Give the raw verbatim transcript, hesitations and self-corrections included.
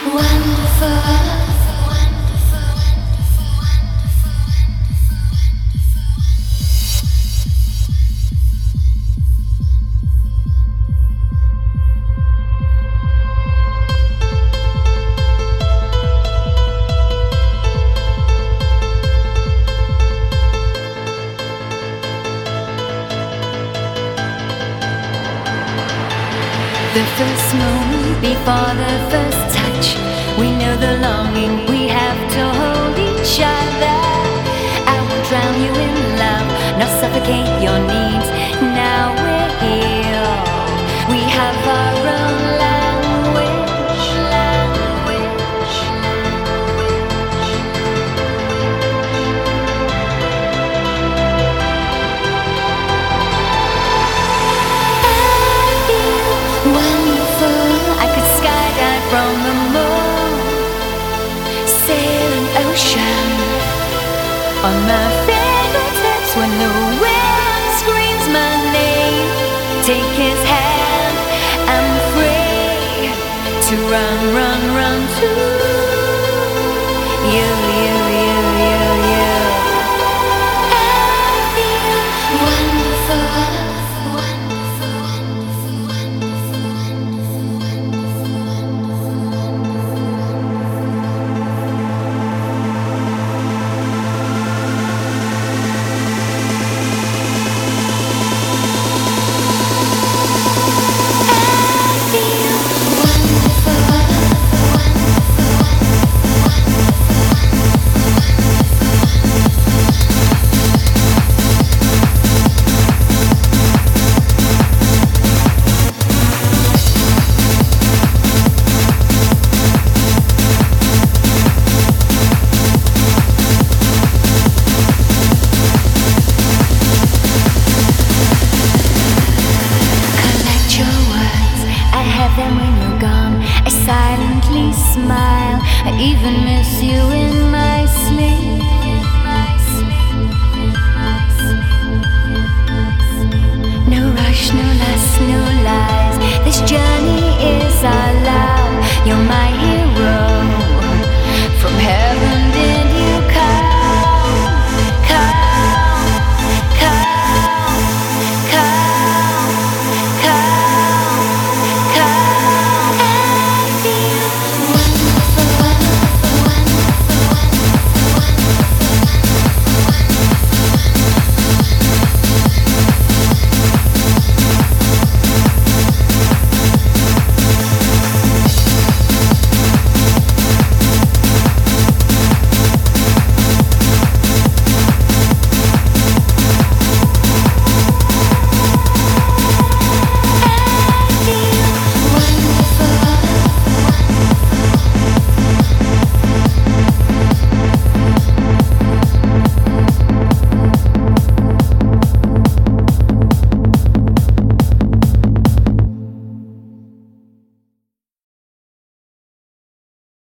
The first moment before the first touch, we know the longing we have to hold each other. I will drown you in love, not suffocate your needs. Now we're here, we have our own language, language, I feel wonderful. I could skydive from the moon, sail an ocean on my fingertips when the wind screams my name. Take his hand, I'm free to run, run.